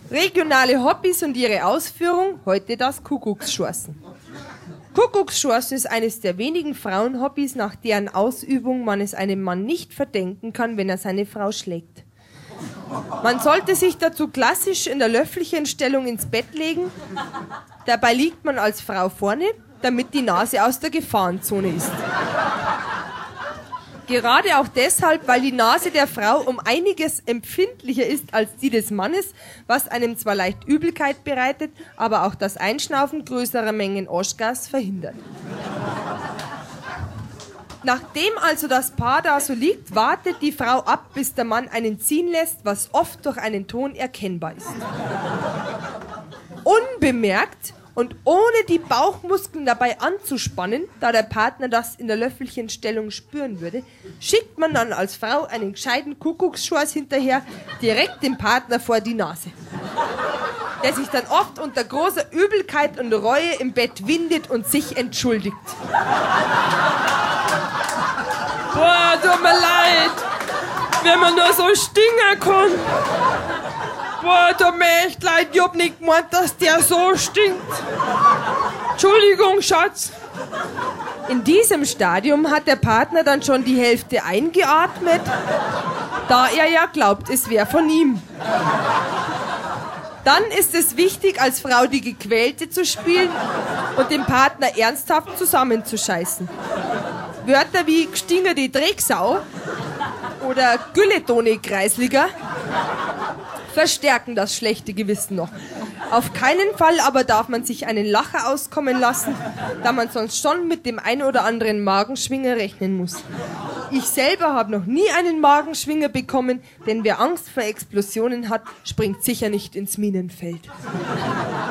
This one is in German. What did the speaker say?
Regionale Hobbys und ihre Ausführung, heute das Kuckucksschossen. Kuckucksschossen ist eines der wenigen Frauenhobbys, nach deren Ausübung man es einem Mann nicht verdenken kann, wenn er seine Frau schlägt. Man sollte sich dazu klassisch in der Löffelchenstellung ins Bett legen. Dabei liegt man als Frau vorne, damit die Nase aus der Gefahrenzone ist. Gerade auch deshalb, weil die Nase der Frau um einiges empfindlicher ist als die des Mannes, was einem zwar leicht Übelkeit bereitet, aber auch das Einschnaufen größerer Mengen Oschgas verhindert. Nachdem also das Paar da so liegt, wartet die Frau ab, bis der Mann einen ziehen lässt, was oft durch einen Ton erkennbar ist. Unbemerkt und ohne die Bauchmuskeln dabei anzuspannen, da der Partner das in der Löffelchenstellung spüren würde, schickt man dann als Frau einen gescheiten Kuckucksschoß hinterher, direkt dem Partner vor die Nase, der sich dann oft unter großer Übelkeit und Reue im Bett windet und sich entschuldigt. Boah, tut mir leid, wenn man nur so stingen kann. Boah, tut mir echt leid, ich hab nicht gemeint, dass der so stinkt. Entschuldigung, Schatz. In diesem Stadium hat der Partner dann schon die Hälfte eingeatmet, da er ja glaubt, es wäre von ihm. Dann ist es wichtig, als Frau die Gequälte zu spielen und den Partner ernsthaft zusammenzuscheißen. Wörter wie gstinger die Drecksau oder Gülletone Kreisliger verstärken das schlechte Gewissen noch. Auf keinen Fall aber darf man sich einen Lacher auskommen lassen, da man sonst schon mit dem ein oder anderen Magenschwinger rechnen muss. Ich selber habe noch nie einen Magenschwinger bekommen, denn wer Angst vor Explosionen hat, springt sicher nicht ins Minenfeld.